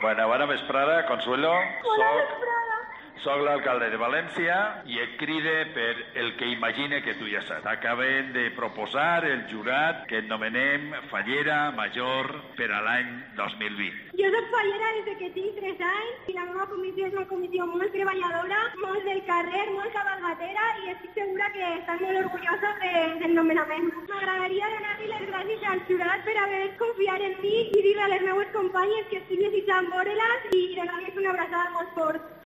Bona vesprada, Consuelo. Bona vesprada. Soc l'alcalde de València i et cride per el que imagine que tu ja saps. Acabem de proposar el jurat que et nomenem fallera major per a l'any 2020. Jo soc fallera des que tinc 3 anys i la meva comissió és una comissió molt treballadora, molt del carrer, molt cabalgatera i estic segura que estan molt orgullosos del nomenament. M'agradaria donar-li les gràcies al jurat per haver confiat en mi i dir a les meves companyes que estic desitjant veure-les i donar-les una abraçada molt fort.